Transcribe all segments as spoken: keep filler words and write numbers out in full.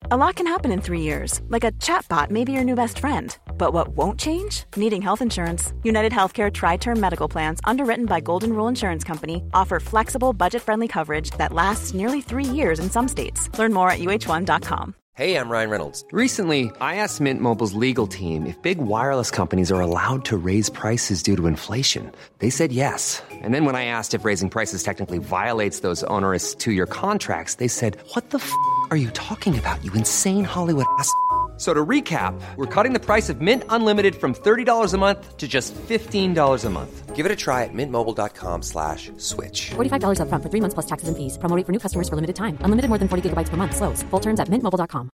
A lot can happen in three years, like a chatbot may be your new best friend. But what won't change? Needing health insurance. United Healthcare Tri-Term Medical Plans, underwritten by Golden Rule Insurance Company, offer flexible, budget-friendly coverage that lasts nearly three years in some states. Learn more at U H one dot com. Hey, I'm Ryan Reynolds. Recently, I asked Mint Mobile's legal team if big wireless companies are allowed to raise prices due to inflation. They said yes. And then when I asked if raising prices technically violates those onerous two-year contracts, they said, what the f*** are you talking about, you insane Hollywood ass f- So to recap, we're cutting the price of Mint Unlimited from thirty dollars a month to just fifteen dollars a month. Give it a try at mintmobile.com slash switch. forty-five dollars up front for three months plus taxes and fees. Promo rate for new customers for limited time. Unlimited more than forty gigabytes per month. Slows full terms at mint mobile dot com.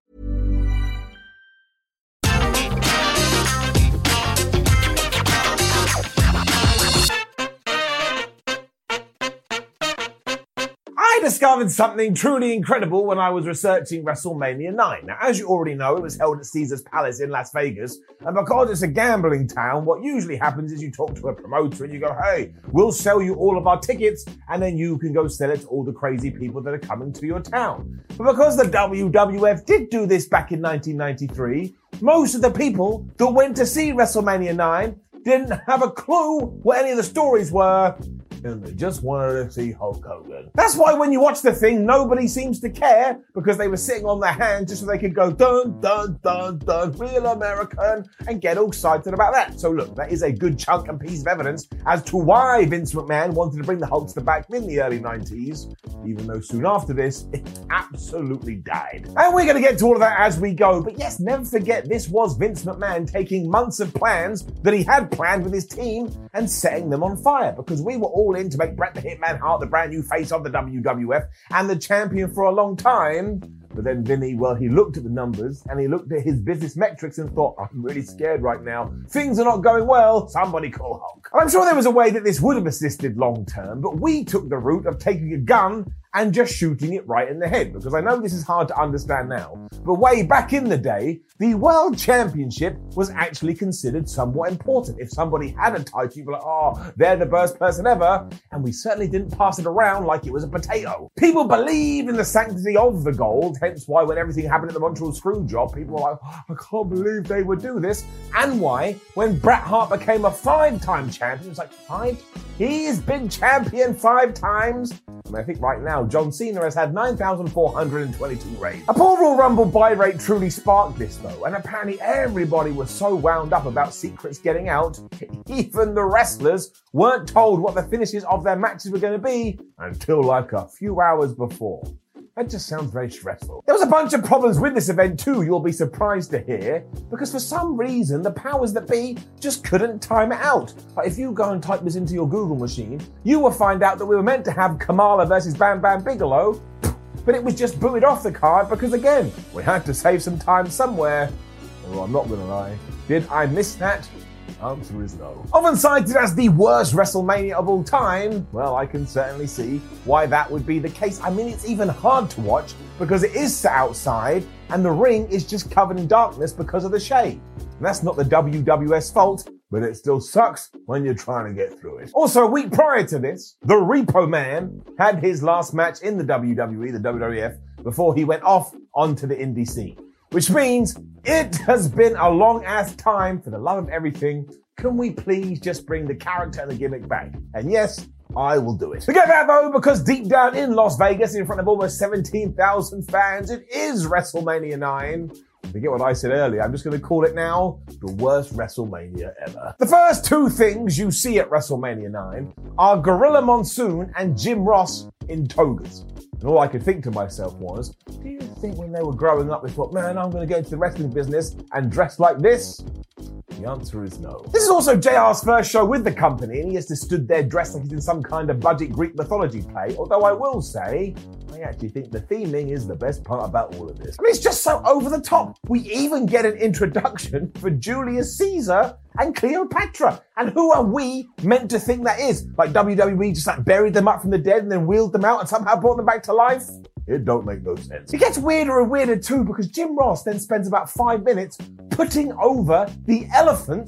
I discovered something truly incredible when I was researching WrestleMania nine. Now, as you already know, it was held at Caesars Palace in Las Vegas, and because it's a gambling town, what usually happens is you talk to a promoter and you go, hey, we'll sell you all of our tickets, and then you can go sell it to all the crazy people that are coming to your town. But because the W W F did do this back in nineteen ninety-three, most of the people that went to see WrestleMania nine didn't have a clue what any of the stories were, and they just wanted to see Hulk Hogan. That's why when you watch the thing, nobody seems to care, because they were sitting on their hands just so they could go dun, dun, dun, dun, real American, and get all excited about that. So look, that is a good chunk and piece of evidence as to why Vince McMahon wanted to bring the Hulkster back in the early nineties, even though soon after this, it absolutely died. And we're going to get to all of that as we go, but yes, never forget this was Vince McMahon taking months of plans that he had planned with his team and setting them on fire, because we were all in to make Bret the Hitman Hart the brand new face of the W W F and the champion for a long time. But then Vinny, well, he looked at the numbers and he looked at his business metrics and thought, I'm really scared right now. Things are not going well. Somebody call Hulk. And I'm sure there was a way that this would have assisted long term, but we took the route of taking a gun and just shooting it right in the head, because I know this is hard to understand now, but way back in the day, the World Championship was actually considered somewhat important. If somebody had a title, you'd be like, oh, they're the best person ever, and we certainly didn't pass it around like it was a potato. People believed in the sanctity of the gold, hence why when everything happened at the Montreal Screwjob, people were like, oh, I can't believe they would do this, and why when Bret Hart became a five-time champion, it was like, five? He's been champion five times? I mean, I think right now, John Cena has had nine thousand four hundred twenty-two reigns. A poor Royal Rumble buy rate truly sparked this though, and apparently everybody was so wound up about secrets getting out, even the wrestlers weren't told what the finishes of their matches were going to be until like a few hours before. That just sounds very stressful. There was a bunch of problems with this event too, you'll be surprised to hear, because for some reason the powers that be just couldn't time it out. Like if you go and type this into your Google machine, you will find out that we were meant to have Kamala versus Bam Bam Bigelow, but it was just booted off the card because again, we had to save some time somewhere. Although I'm not gonna lie, did I miss that? Answer is no. Often cited as the worst WrestleMania of all time, well, I can certainly see why that would be the case. I mean, it's even hard to watch because it is set outside and the ring is just covered in darkness because of the shade. And that's not the W W F's fault, but it still sucks when you're trying to get through it. Also, a week prior to this, the Repo Man had his last match in the W W E, the W W F, before he went off onto the indie scene. Which means it has been a long-ass time. For the love of everything, can we please just bring the character and the gimmick back? And yes, I will do it. Forget that though, because deep down in Las Vegas, in front of almost seventeen thousand fans, it is WrestleMania nine. Forget what I said earlier, I'm just going to call it now the worst WrestleMania ever. The first two things you see at WrestleMania nine are Gorilla Monsoon and Jim Ross in togas. And all I could think to myself was, do you think when they were growing up they thought, man, I'm going to go into the wrestling business and dress like this? The answer is no. This is also J R's first show with the company, and he has to stood there dressed like he's in some kind of budget Greek mythology play, although I will say, I actually think the theming is the best part about all of this. I mean, it's just so over the top. We even get an introduction for Julius Caesar and Cleopatra. And who are we meant to think that is? Like W W E just like buried them up from the dead and then wheeled them out and somehow brought them back to life? It don't make no sense. It gets weirder and weirder too, because Jim Ross then spends about five minutes putting over the elephants that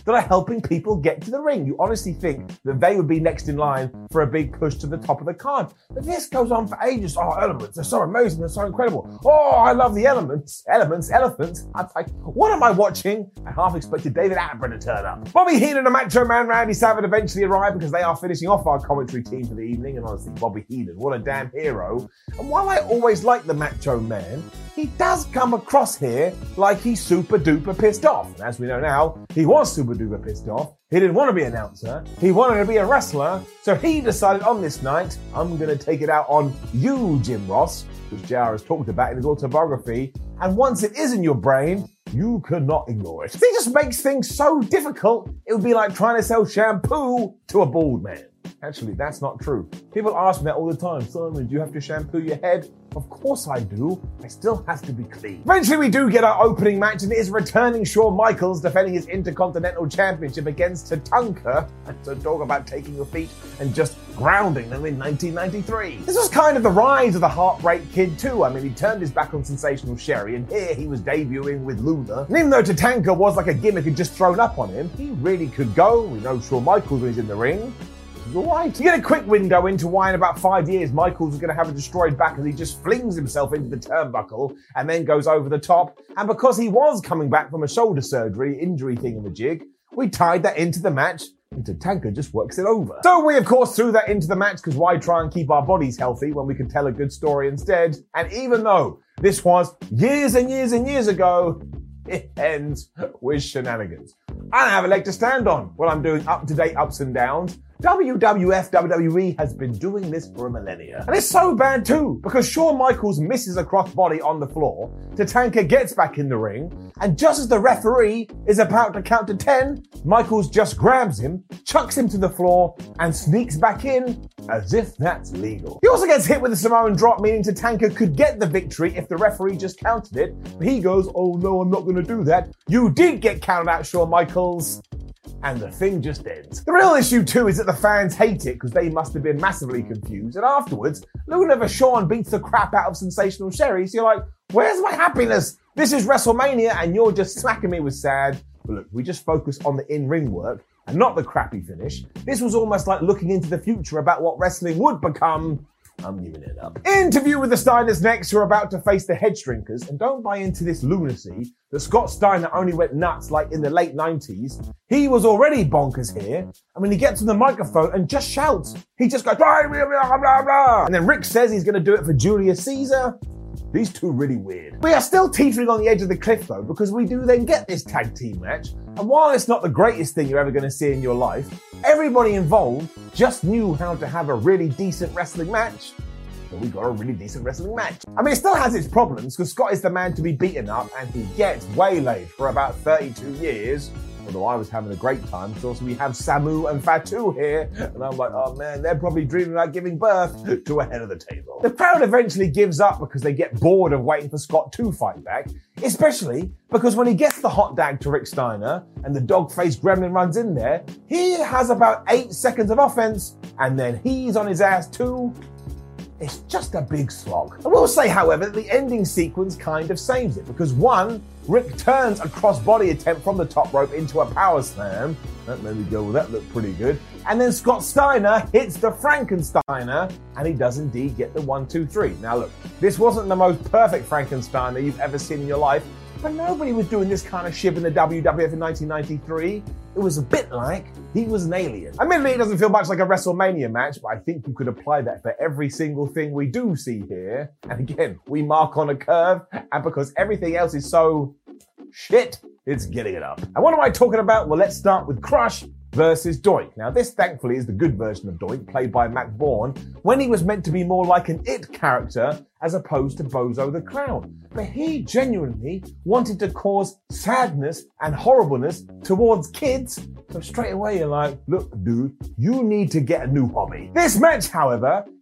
that are helping people get to the ring. You honestly think that they would be next in line for a big push to the top of the card. But this goes on for ages. Oh, elements, they're so amazing, they're so incredible. Oh, I love the elements. Elements, elephants. I'm like, what am I watching? I half expected David Attenborough to turn up. Bobby Heenan and Macho Man Randy Savage eventually arrive because they are finishing off our commentary team for the evening. And honestly, Bobby Heenan, what a damn hero. And while I always like the Macho Man, he does come across here like he's super duper pissed off. And as we know now, he was super duper pissed off. He didn't want to be an announcer. He wanted to be a wrestler. So he decided on this night, I'm going to take it out on you, Jim Ross, which J R has talked about in his autobiography. And once it is in your brain, you cannot ignore it. He just makes things so difficult, it would be like trying to sell shampoo to a bald man. Actually, that's not true. People ask me that all the time. Simon, do you have to shampoo your head? Of course I do. I still have to be clean. Eventually we do get our opening match, and it is returning Shawn Michaels defending his Intercontinental Championship against Tatanka. And so talk about taking your feet and just grounding them in nineteen ninety-three. This was kind of the rise of the Heartbreak Kid too. I mean, he turned his back on Sensational Sherry, and here he was debuting with Luna. And even though Tatanka was like a gimmick and just thrown up on him, he really could go. We know Shawn Michaels when he's in the ring. Alright. You get a quick window into why in about five years Michaels is going to have a destroyed back as he just flings himself into the turnbuckle and then goes over the top. And because he was coming back from a shoulder surgery injury thingamajig, we tied that into the match and Tatanka just works it over. So we of course threw that into the match because why try and keep our bodies healthy when we could tell a good story instead? And even though this was years and years and years ago, it ends with shenanigans. I don't have a leg to stand on while I'm doing up-to-date ups and downs. W W F W W E has been doing this for a millennia. And it's so bad too, because Shawn Michaels misses a crossbody on the floor, Tatanka gets back in the ring, and just as the referee is about to count to ten, Michaels just grabs him, chucks him to the floor, and sneaks back in as if that's legal. He also gets hit with a Samoan drop, meaning Tatanka could get the victory if the referee just counted it, but he goes, oh no, I'm not going to do that. You did get counted out, Shawn Michaels. And the thing just ends. The real issue too is that the fans hate it because they must have been massively confused. And afterwards, Luna Vachon beats the crap out of Sensational Sherry. So you're like, where's my happiness? This is WrestleMania and you're just smacking me with sad. But look, we just focus on the in-ring work and not the crappy finish. This was almost like looking into the future about what wrestling would become. I'm giving it up. Interview with the Steiners next, who are about to face the Headshrinkers, and don't buy into this lunacy that Scott Steiner only went nuts like in the late nineties. He was already bonkers here. I mean, he gets on the microphone and just shouts. He just goes, blah, blah, blah, blah, blah. And then Rick says he's going to do it for Julius Caesar. These two really weird. We are still teetering on the edge of the cliff though, because we do then get this tag team match. And while it's not the greatest thing you're ever going to see in your life, everybody involved just knew how to have a really decent wrestling match. So we got a really decent wrestling match. I mean, it still has its problems because Scott is the man to be beaten up and he gets waylaid for about thirty-two years. Although I was having a great time, because also we have Samu and Fatu here, and I'm like, oh man, they're probably dreaming about giving birth to a head of the table. The crowd eventually gives up because they get bored of waiting for Scott to fight back, especially because when he gets the hot dag to Rick Steiner and the dog-faced gremlin runs in there, he has about eight seconds of offense, and then he's on his ass too. It's just a big slog. I will say, however, that the ending sequence kind of saves it, because one, Rick turns a crossbody attempt from the top rope into a power slam. That made me go, well, that looked pretty good. And then Scott Steiner hits the Frankensteiner, and he does indeed get the one, two, three. Now look, this wasn't the most perfect Frankensteiner you've ever seen in your life, but nobody was doing this kind of shit in the W W F in nineteen ninety-three. It was a bit like he was an alien. Admittedly, it doesn't feel much like a WrestleMania match, but I think you could apply that for every single thing we do see here. And again, we mark on a curve, and because everything else is so shit, it's getting it up. And what am I talking about? Well, let's start with Crush versus Doink. Now, this thankfully is the good version of Doink, played by Mac Bourne, when he was meant to be more like an It character as opposed to Bozo the Clown. But he genuinely wanted to cause sadness and horribleness towards kids. So straight away you're like, look, dude, you need to get a new hobby. This match, however,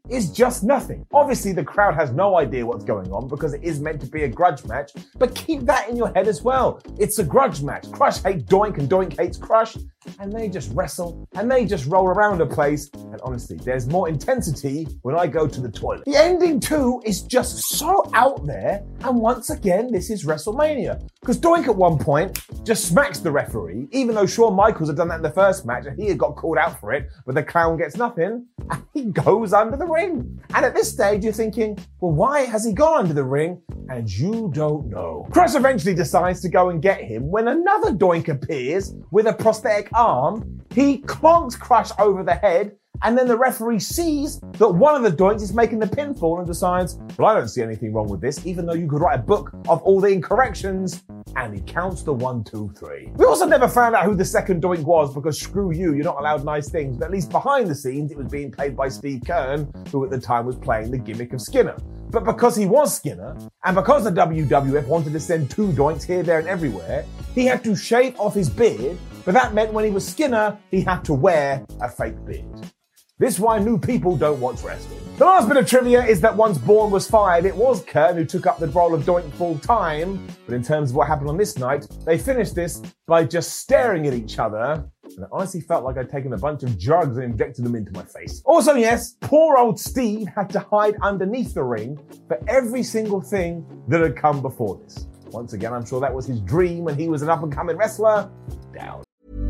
is just nothing. Obviously, the crowd has no idea what's going on because it is meant to be a grudge match, but keep that in your head as well. It's a grudge match. Crush hates Doink and Doink hates Crush, and they just wrestle and they just roll around the place. And honestly, there's more intensity when I go to the toilet. The ending too is just so out there, and once again, this is WrestleMania. Because Doink at one point just smacks the referee, even though Shawn Michaels had done that in the first match and he had got called out for it, but the clown gets nothing, and he goes under the ring. And at this stage, you're thinking, well, why has he gone under the ring? And you don't know. Crush eventually decides to go and get him when another Doink appears with a prosthetic arm. He clonks Crush over the head, and then the referee sees that one of the Doinks is making the pinfall and decides, well, I don't see anything wrong with this, even though you could write a book of all the incorrections, and he counts the one, two, three. We also never found out who the second Doink was because screw you, you're not allowed nice things, but at least behind the scenes, it was being played by Steve Keirn, who at the time was playing the gimmick of Skinner. But because he was Skinner, and because the W W F wanted to send two Doinks here, there, and everywhere, he had to shave off his beard, but that meant when he was Skinner, he had to wear a fake beard. This is why new people don't watch wrestling. The last bit of trivia is that once Bourne was fired, it was Keirn who took up the role of Doink full time. But in terms of what happened on this night, they finished this by just staring at each other. And it honestly felt like I'd taken a bunch of drugs and injected them into my face. Also, yes, poor old Steve had to hide underneath the ring for every single thing that had come before this. Once again, I'm sure that was his dream when he was an up-and-coming wrestler. Down.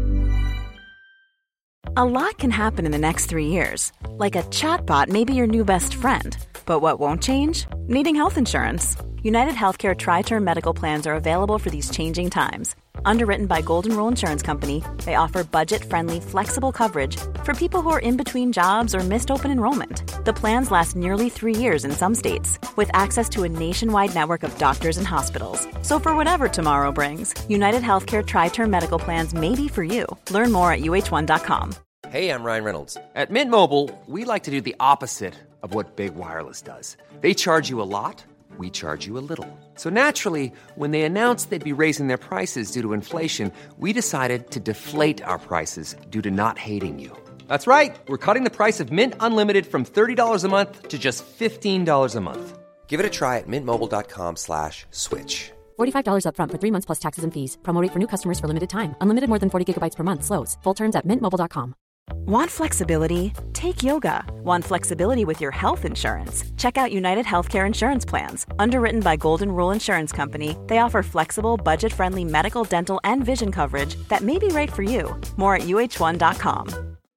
A lot can happen in the next three years. Like a chatbot may be your new best friend. But what won't change? Needing health insurance. United Healthcare Tri-Term Medical Plans are available for these changing times. Underwritten by Golden Rule Insurance Company, they offer budget-friendly, flexible coverage for people who are in between jobs or missed open enrollment. The plans last nearly three years in some states, with access to a nationwide network of doctors and hospitals. So for whatever tomorrow brings, United Healthcare Tri-Term Medical Plans may be for you. Learn more at U H one dot com. Hey, I'm Ryan Reynolds. At Mint Mobile, we like to do the opposite of what Big Wireless does. They charge you a lot, we charge you a little. So naturally, when they announced they'd be raising their prices due to inflation, we decided to deflate our prices due to not hating you. That's right. We're cutting the price of Mint Unlimited from thirty dollars a month to just fifteen dollars a month. Give it a try at mintmobile.com slash switch. forty-five dollars up front for three months plus taxes and fees. Promo rate for new customers for limited time. Unlimited more than forty gigabytes per month slows. Full terms at mint mobile dot com. Want flexibility? Take yoga. Want flexibility with your health insurance? Check out United Healthcare Insurance Plans. Underwritten by Golden Rule Insurance Company, they offer flexible, budget-friendly medical, dental, and vision coverage that may be right for you. More at U H one dot com.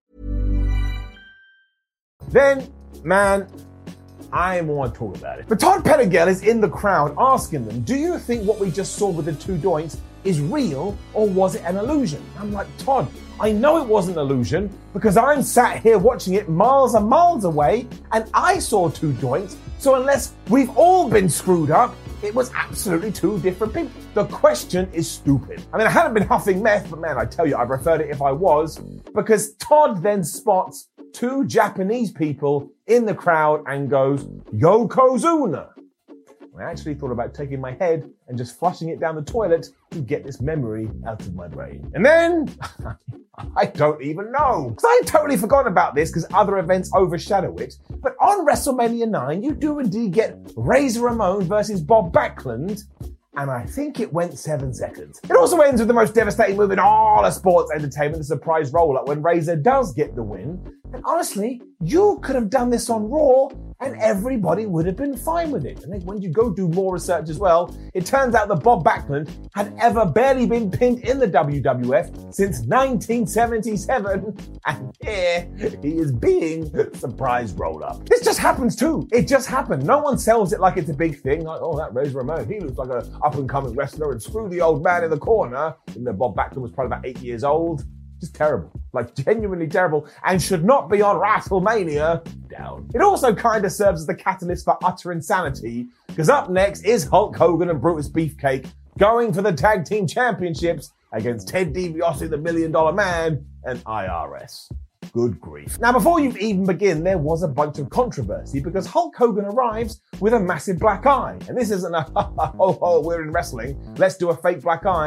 Then, man, I want to talk about it. But Todd Pettengill is in the crowd asking them, do you think what we just saw with the two Doinks is real or was it an illusion? I'm like, Todd, I know it wasn't an illusion because I'm sat here watching it miles and miles away and I saw two Doinks. So unless we've all been screwed up, it was absolutely two different people. The question is stupid. I mean, I hadn't been huffing meth, but man, I tell you, I'd preferred it if I was, because Todd then spots two Japanese people in the crowd and goes, Yokozuna. I actually thought about taking my head and just flushing it down the toilet to get this memory out of my brain. And then, I don't even know. Because I totally forgot about this because other events overshadow it. But on WrestleMania nine, you do indeed get Razor Ramon versus Bob Backlund. And I think it went seven seconds. It also ends with the most devastating move in all of sports entertainment, the surprise roll-up when Razor does get the win. And honestly, you could have done this on Raw and everybody would have been fine with it. And then when you go do more research as well, it turns out that Bob Backlund had ever barely been pinned in the W W F since nineteen seventy-seven. And here he is being surprise rolled up. This just happens too. It just happened. No one sells it like it's a big thing. Like, oh, that Razor Ramon, he looks like an up-and-coming wrestler, and screw the old man in the corner. Even though Bob Backlund was probably about eight years old. Just terrible. Like, genuinely terrible, and should not be on WrestleMania. Down. It also kind of serves as the catalyst for utter insanity, because up next is Hulk Hogan and Brutus Beefcake going for the tag team championships against Ted DiBiase, the Million Dollar Man, and I R S. Good grief. Now, before you even begin, there was a bunch of controversy because Hulk Hogan arrives with a massive black eye. And this isn't a, ho, ho, we're in wrestling, let's do a fake black eye.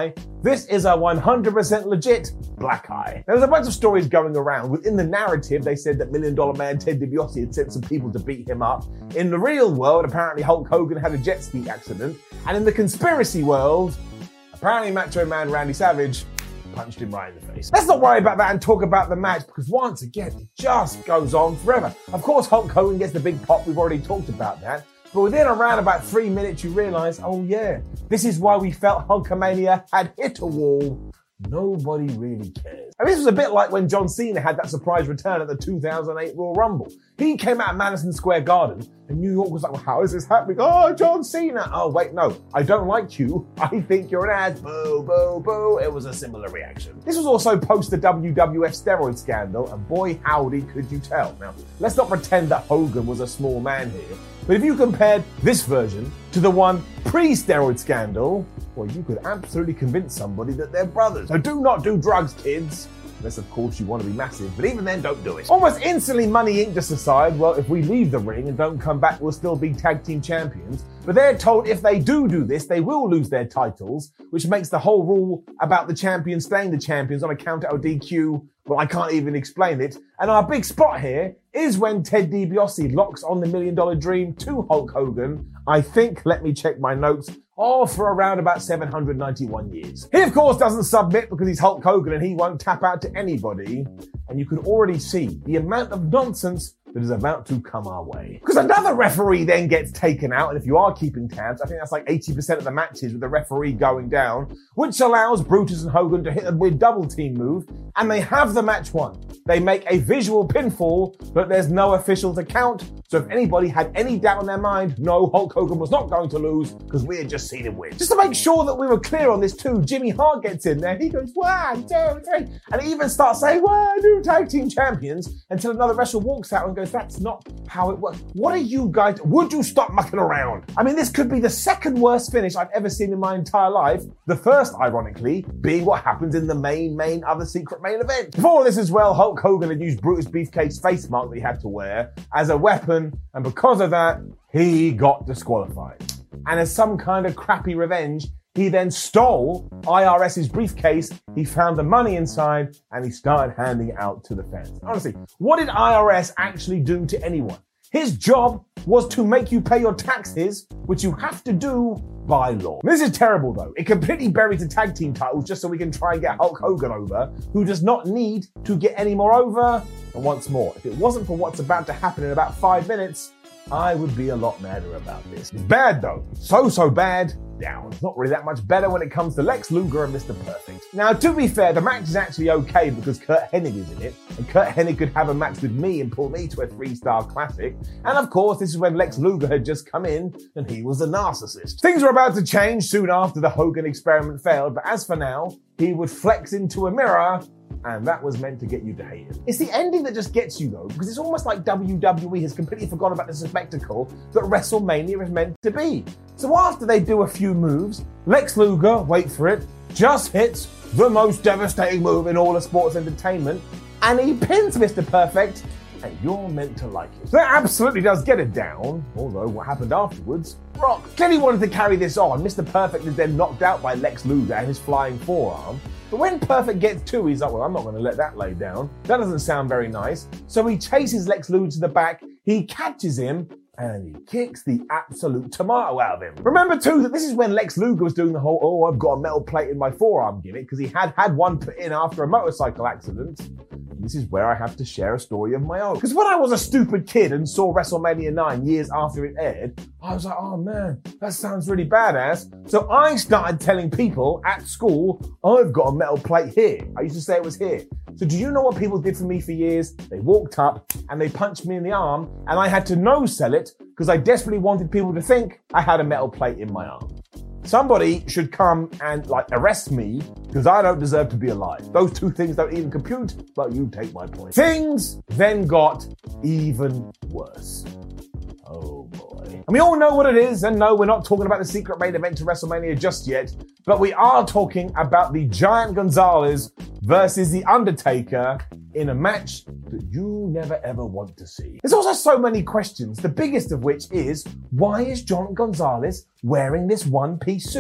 This is a one hundred percent legit black eye. There was a bunch of stories going around. Within the narrative, they said that Million Dollar Man Ted DiBiase had sent some people to beat him up. In the real world, apparently Hulk Hogan had a jet ski accident. And in the conspiracy world, apparently Macho Man Randy Savage punched him right in the face. Let's not worry about that and talk about the match, because once again, it just goes on forever. Of course, Hulk Hogan gets the big pop. We've already talked about that. But within around about three minutes, you realise, oh yeah, this is why we felt Hulkamania had hit a wall. Nobody really cares. And this was a bit like when John Cena had that surprise return at the two thousand eight Royal Rumble. He came out of Madison Square Garden and New York was like, well, how is this happening? Oh, John Cena. Oh, wait, no, I don't like you. I think you're an ass. Boo, boo, boo. It was a similar reaction. This was also post the W W F steroid scandal, and boy, howdy, could you tell. Now, let's not pretend that Hogan was a small man here, but if you compared this version to the one pre-steroid scandal, well, you could absolutely convince somebody that they're brothers. So do not do drugs, kids. Unless, of course, you want to be massive. But even then, don't do it. Almost instantly, Money Incorporated just decide, well, if we leave the ring and don't come back, we'll still be tag team champions. But they're told if they do do this, they will lose their titles, which makes the whole rule about the champions staying the champions on a count out or D Q, well, I can't even explain it. And our big spot here is when Ted DiBiase locks on the Million Dollar Dream to Hulk Hogan. I think, let me check my notes, oh, for around about seven hundred ninety-one years. He, of course, doesn't submit because he's Hulk Hogan and he won't tap out to anybody. And you can already see the amount of nonsense that is about to come our way. Because another referee then gets taken out, and if you are keeping tabs, I think that's like eighty percent of the matches with the referee going down, which allows Brutus and Hogan to hit a weird double team move, and they have the match won. They make a visual pinfall, but there's no official to count, so if anybody had any doubt in their mind, no, Hulk Hogan was not going to lose, because we had just seen him win. Just to make sure that we were clear on this too, Jimmy Hart gets in there, he goes, one, two, three, and he even starts saying, one, new tag team champions, until another wrestler walks out and goes, that's not how it works. What are you guys, would you stop mucking around? I mean, this could be the second worst finish I've ever seen in my entire life. The first, ironically, being what happens in the main, main other secret main event. Before this as well, Hulk Hogan had used Brutus Beefcake's face mark that he had to wear as a weapon, and because of that, he got disqualified. And as some kind of crappy revenge, he then stole IRS's briefcase, he found the money inside, and he started handing it out to the fans. Honestly, what did I R S actually do to anyone? His job was to make you pay your taxes, which you have to do by law. This is terrible though. It completely buries the tag team titles just so we can try and get Hulk Hogan over, who does not need to get any more over. And once more, if it wasn't for what's about to happen in about five minutes, I would be a lot madder about this. It's bad though. So, so bad. Down. It's not really that much better when it comes to Lex Luger and Mister Perfect. Now, to be fair, the match is actually okay because Kurt Hennig is in it, and Kurt Hennig could have a match with me and pull me to a three-star classic. And of course, this is when Lex Luger had just come in and he was a narcissist. Things were about to change soon after the Hogan experiment failed, but as for now, he would flex into a mirror, and that was meant to get you to hate him. It's the ending that just gets you though, because it's almost like W W E has completely forgotten about the spectacle that WrestleMania is meant to be. So after they do a few moves, Lex Luger, wait for it, just hits the most devastating move in all of sports entertainment, and he pins Mister Perfect, and you're meant to like it. So that absolutely does get it down, although what happened afterwards, Rock clearly wanted to carry this on. Mister Perfect is then knocked out by Lex Luger and his flying forearm. But when Perfect gets to, he's like, well, I'm not going to let that lay down. That doesn't sound very nice. So he chases Lex Luger to the back, he catches him, and he kicks the absolute tomato out of him. Remember too that this is when Lex Luger was doing the whole, oh, I've got a metal plate in my forearm gimmick, because he had had one put in after a motorcycle accident. This is where I have to share a story of my own. Because when I was a stupid kid and saw WrestleMania nine years after it aired, I was like, oh man, that sounds really badass. So I started telling people at school, I've got a metal plate here. I used to say it was here. So do you know what people did for me for years? They walked up and they punched me in the arm, and I had to no-sell it because I desperately wanted people to think I had a metal plate in my arm. Somebody should come and like arrest me because I don't deserve to be alive. Those two things don't even compute, but you take my point. Things then got even worse. Oh boy. And we all know what it is, and no, we're not talking about the secret main event to WrestleMania just yet, but we are talking about the Giant Gonzalez versus The Undertaker in a match that you never ever want to see. There's also so many questions, the biggest of which is, why is John Gonzalez wearing this one-piece suit?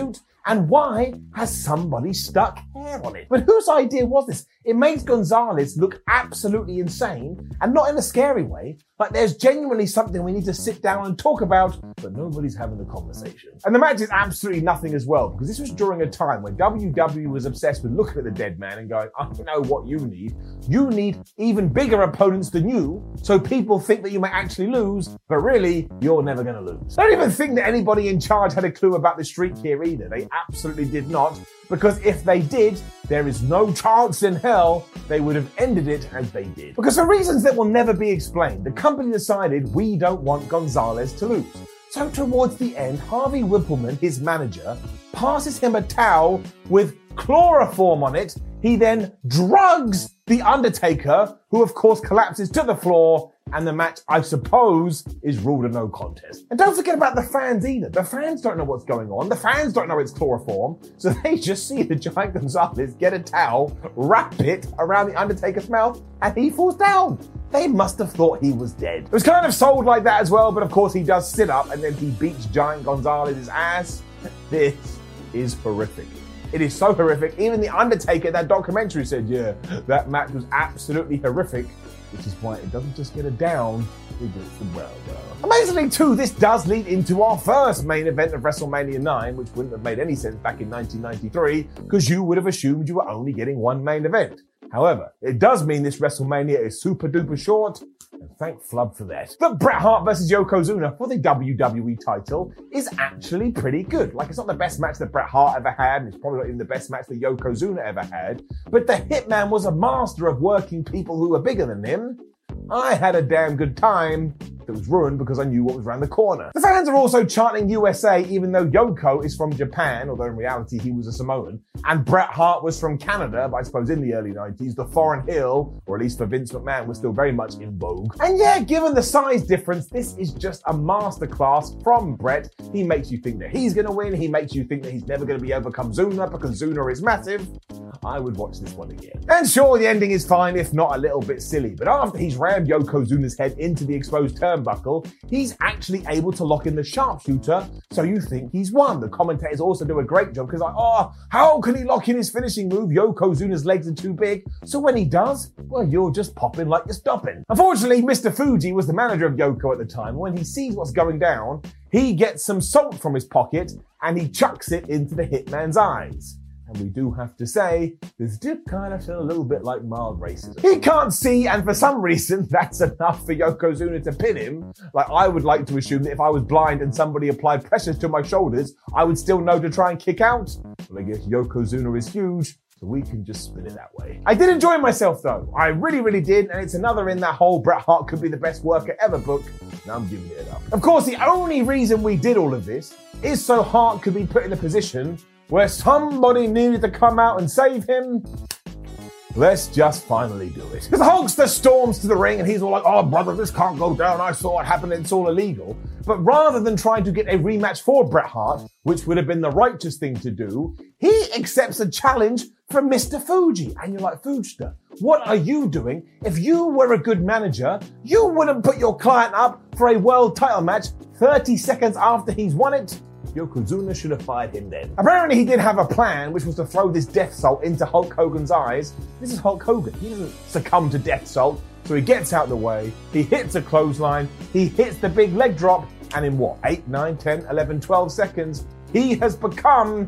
And why has somebody stuck hair on it? But whose idea was this? It makes Gonzalez look absolutely insane, and not in a scary way. Like there's genuinely something we need to sit down and talk about, but nobody's having the conversation. And the match is absolutely nothing as well, because this was during a time when W W E was obsessed with looking at the dead man and going, I know what you need. You need even bigger opponents than you, so people think that you may actually lose, but really, you're never going to lose. I don't even think that anybody in charge had a clue about the streak here either. They absolutely did not, because if they did, there is no chance in hell they would have ended it as they did. Because for reasons that will never be explained, the company decided we don't want Gonzalez to lose. So towards the end, Harvey Whippleman, his manager, passes him a towel with chloroform on it. He then drugs The Undertaker, who of course collapses to the floor, and the match, I suppose, is ruled a no contest. And don't forget about the fans either. The fans don't know what's going on. The fans don't know it's chloroform, so they just see the giant Gonzalez get a towel, wrap it around The Undertaker's mouth, and he falls down. They must have thought he was dead. It was kind of sold like that as well, but of course he does sit up and then he beats giant Gonzalez's ass. This is horrific. It is so horrific. Even The Undertaker, that documentary, said, yeah, that match was absolutely horrific, which is why it doesn't just get a down, it gets the well down. Amazingly too, this does lead into our first main event of WrestleMania nine, which wouldn't have made any sense back in nineteen ninety-three, because you would have assumed you were only getting one main event. However, it does mean this WrestleMania is super duper short, and thank Flub for that. But Bret Hart versus Yokozuna for the W W E title is actually pretty good. Like, it's not the best match that Bret Hart ever had, and it's probably not even the best match that Yokozuna ever had, but the Hitman was a master of working people who were bigger than him. I had a damn good time that was ruined because I knew what was around the corner. The fans are also chanting U S A, even though Yoko is from Japan, although in reality he was a Samoan, and Bret Hart was from Canada, but I suppose in the early nineties, the foreign heel, or at least for Vince McMahon, was still very much in vogue. And yeah, given the size difference, this is just a masterclass from Bret. He makes you think that he's gonna win, he makes you think that he's never gonna be overcome Zuna because Zuna is massive. I would watch this one again. And sure, the ending is fine, if not a little bit silly, but after he's rammed Yokozuna's head into the exposed turnbuckle, he's actually able to lock in the sharpshooter, so you think he's won. The commentators also do a great job, because like, oh, how can he lock in his finishing move? Yokozuna's legs are too big. So when he does, well, you're just popping like you're stopping. Unfortunately, Mister Fuji was the manager of Yoko at the time. When he sees what's going down, he gets some salt from his pocket, and he chucks it into the Hitman's eyes. And we do have to say, this did kind of feel a little bit like mild racism. He can't see, and for some reason, that's enough for Yokozuna to pin him. Like, I would like to assume that if I was blind and somebody applied pressure to my shoulders, I would still know to try and kick out. Well, I guess Yokozuna is huge, so we can just spin it that way. I did enjoy myself, though. I really, really did, and it's another in that whole Bret Hart could be the best worker ever book. Now I'm giving it up. Of course, the only reason we did all of this is so Hart could be put in a position where somebody needed to come out and save him. Let's just finally do it. Because the Hulkster storms to the ring and he's all like, oh brother, this can't go down. I saw it happen. It's all illegal. But rather than trying to get a rematch for Bret Hart, which would have been the righteous thing to do, he accepts a challenge from Mister Fuji. And you're like, Fujita, what are you doing? If you were a good manager, you wouldn't put your client up for a world title match thirty seconds after he's won it. Yokozuna should have fired him then. Apparently he did have a plan, which was to throw this death salt into Hulk Hogan's eyes. This is Hulk Hogan. He doesn't succumb to death salt, so he gets out of the way, he hits a clothesline, he hits the big leg drop, and in what, eight, nine, ten, eleven, twelve seconds, he has become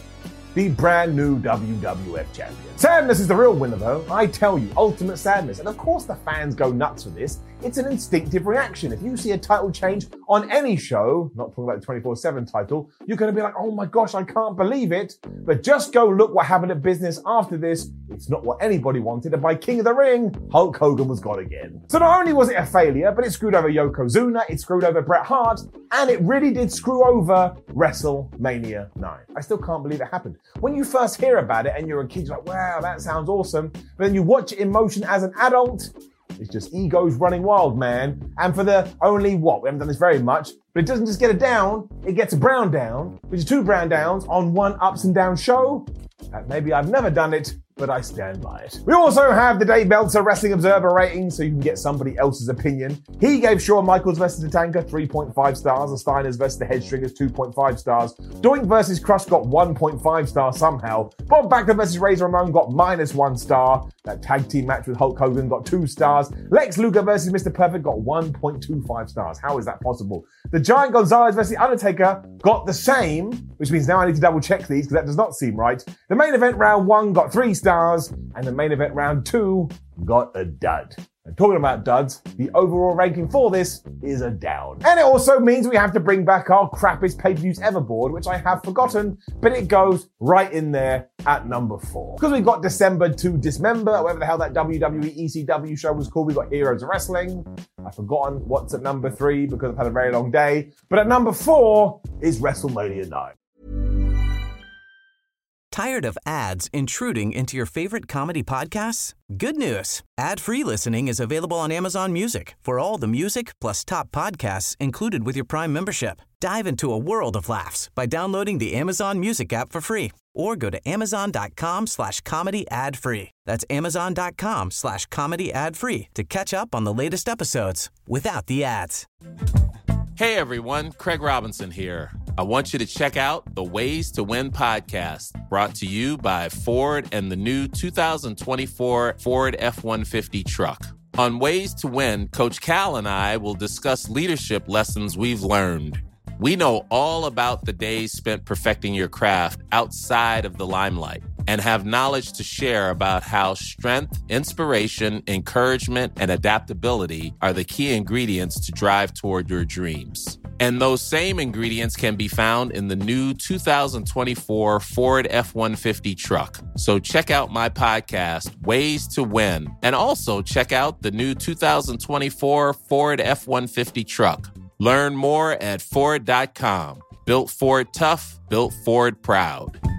the brand new W W F champion. Sadness is the real winner though, I tell you, ultimate sadness. And of course the fans go nuts for this. It's an instinctive reaction. If you see a title change on any show, not talking about the twenty-four seven title, you're going to be like, oh my gosh, I can't believe it. But just go look what happened at Business after this. It's not what anybody wanted. And by King of the Ring, Hulk Hogan was gone again. So not only was it a failure, but it screwed over Yokozuna, it screwed over Bret Hart, and it really did screw over WrestleMania nine. I still can't believe it happened. When you first hear about it and you're a kid, you're like, wow, that sounds awesome. But then you watch it in motion as an adult, it's just egos running wild, man. And for the only, what, we haven't done this very much, but it doesn't just get a down, it gets a brown down, which is two brown downs on one ups and down show. And maybe I've never done it, but I stand by it. We also have the Dave Meltzer Wrestling Observer rating, so you can get somebody else's opinion. He gave Shawn Michaels versus Tatanka three point five stars, the Steiners versus the Headstringers two point five stars, Doink versus Crush got one point five stars somehow, Bob Backlund versus Razor Ramon got minus one star, that tag team match with Hulk Hogan got two stars, Lex Luger versus Mister Perfect got one point two five stars. How is that possible? The Giant Gonzalez versus The Undertaker got the same, which means now I need to double check these because that does not seem right. The main event round one got three stars, and the main event round two got a dud. And talking about duds, the overall ranking for this is a down. And it also means we have to bring back our crappiest pay-per-views ever board, which I have forgotten, but it goes right in there at number four. Because we've got December to Dismember, whatever the hell that W W E E C W show was called, we've got Heroes of Wrestling. I've forgotten what's at number three because I've had a very long day. But at number four is WrestleMania nine. Tired of ads intruding into your favorite comedy podcasts? Good news. Ad-free listening is available on Amazon Music for all the music plus top podcasts included with your Prime membership. Dive into a world of laughs by downloading the Amazon Music app for free or go to amazon.com slash comedy ad free. That's amazon.com slash comedy ad free to catch up on the latest episodes without the ads. Hey everyone, Craig Robinson here. I want you to check out the Ways to Win podcast, brought to you by Ford and the new two thousand twenty-four Ford F one fifty truck. On Ways to Win, Coach Cal and I will discuss leadership lessons we've learned. We know all about the days spent perfecting your craft outside of the limelight and have knowledge to share about how strength, inspiration, encouragement, and adaptability are the key ingredients to drive toward your dreams. And those same ingredients can be found in the new two thousand twenty-four Ford F one fifty truck. So check out my podcast, Ways to Win, and also check out the new two thousand twenty-four Ford F one fifty truck. Learn more at Ford dot com. Built Ford tough, built Ford proud.